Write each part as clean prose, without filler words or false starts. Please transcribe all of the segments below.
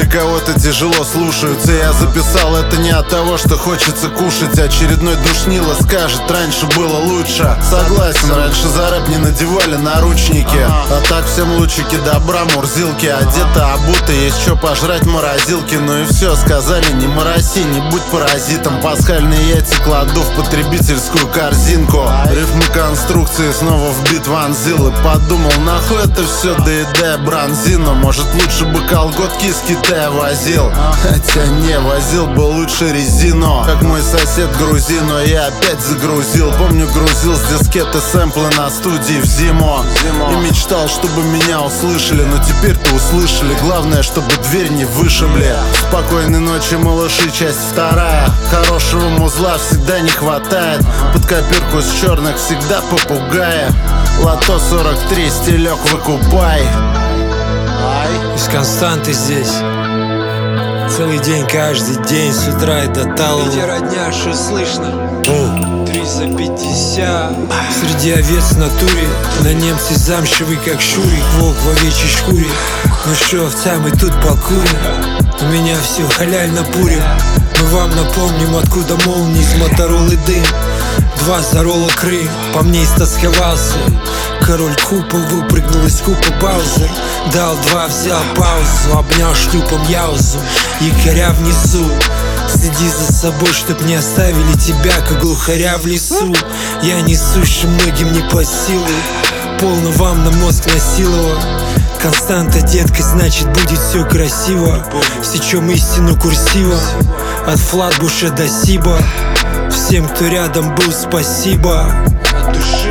для кого-то тяжело слушаются. Я записал это не от того, что хочется кушать. Очередной душнило скажет, раньше было лучше. Согласен, раньше за рэп не надевали наручники. А так всем лучики добра, мурзилки. Одета, обута, есть что пожрать, морозилки. Ну и все, сказали, не мороси, не будь паразитом. Пасхальные яйца кладу в потребительскую корзинку. Рифмы конструкции снова в бит вонзил. И подумал, нахуй это все, доедая бронзину. Может лучше бы колготки из Китая возил. Хотя не, возил бы лучше резину. Как мой сосед грузин, но я опять загрузил. Помню, грузил с дискеты сэмплы на студии в зиму. И мечтал, чтобы меня услышали. Но теперь-то услышали. Главное, чтобы дверь не вышибли. Спокойной ночи, малыши, часть вторая. Хорошего музла всегда не хватает. Под копирку с черных всегда попугая. Лото 43, стилек выкупай. Из константы здесь целый день, каждый день, с утра и до талого. Где родня, что слышно? 3 за 50. Среди овец в натуре, на немце замшевый, как Шурик. Волк в овечьей шкуре. Ну что, овца, мы тут покурим. У меня все халяль на пуре. Мы вам напомним, откуда молнии из Моторолы дым. 2 зарола Крым, по мне истосковался. Король купол выпрыгнул из купа Баузер. Дал 2, взял паузу, обнял шлюпом Яузу. Якоря внизу, следи за собой, чтоб не оставили тебя, как глухаря в лесу. Я несущий многим не по силу, полно вам на мозг насиловал. Константа, детка, значит будет все красиво. Сечем истину курсивом, от Флатбуша до Сиба. Всем, кто рядом был, спасибо. От души.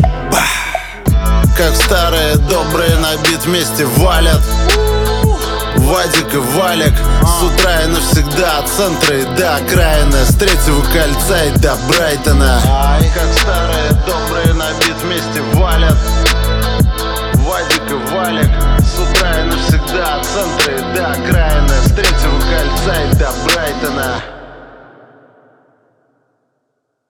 Как старые добрые на бит вместе валят Вадик и Валик. С утра и навсегда, от центра и до окраины, с 3-го кольца и до Брайтона. Как старые добрые на бит вместе валят Вадик и Валик. С утра и навсегда, от центра и до окраины, с 3-го кольца и до Брайтона.